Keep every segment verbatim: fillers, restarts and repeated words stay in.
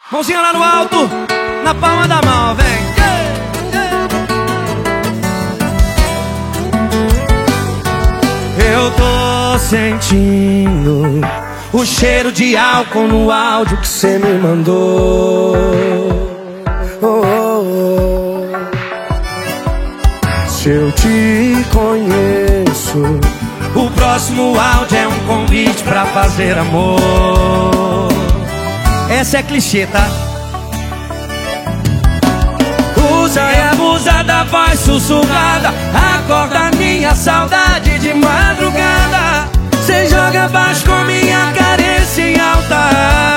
Mãozinha lá no alto, na palma da mão, vem. Eu tô sentindo o cheiro de álcool no áudio que cê me mandou. Oh, oh, oh. Se eu te conheço, o próximo áudio é um convite pra fazer amor. Essa é clichê, tá? Usa e abusa da voz sussurrada, acorda minha saudade de madrugada. Cê joga baixo com minha carência em alta.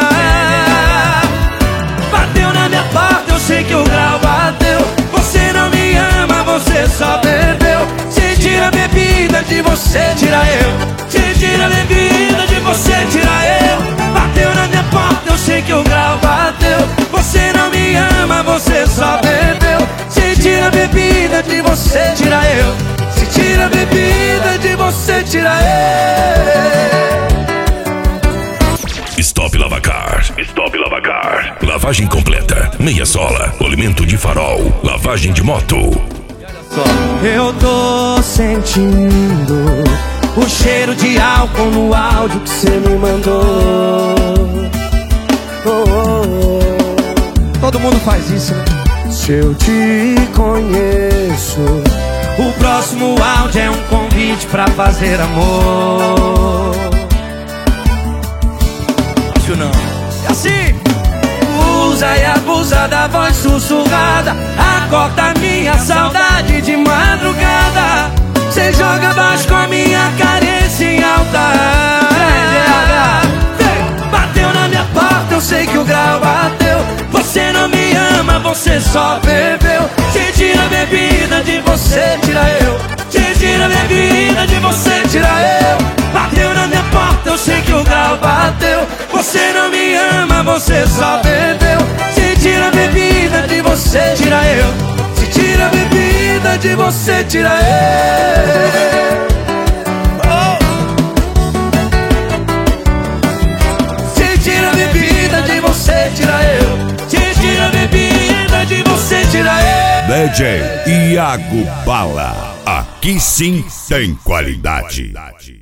Bateu na minha porta, eu sei que o grau bateu. Você não me ama, você só bebeu. Cê tira a bebida de você, tira eu. Cê tira a bebida de você, tira eu. Bateu na minha porta, eu sei que o grau bateu. Você não me ama, você só bebeu. Se tira a bebida de você, tira eu. Se tira a bebida de você, tira eu. Stop Lavacar, Stop Lavacar. Lavagem completa, meia sola, polimento de farol, lavagem de moto. Eu tô sentindo o cheiro de álcool no áudio que cê me mandou. Oh, oh, oh. Todo mundo faz isso, né? Se eu te conheço, o próximo áudio é um convite pra fazer amor. Acho não. É assim. Usa e abusa da voz sussurrada, acorda minha saudade de madrugada. Cê joga baixo com a minha carência em alta. Bateu na minha porta, eu sei que o grau bateu. Você não me ama, você só bebeu. Cê tira a bebida de você, tira eu. Cê tira a bebida de você, tira eu. Bateu na minha porta, eu sei que o grau bateu. Você não me ama, você só bebeu. Cê tira a bebida de você, tira eu. Se tira a bebida de você, tira eu. Se tira a bebida de você, tira eu. Se tira a bebida de você, tira eu. D J Iago Bala, aqui sim tem qualidade.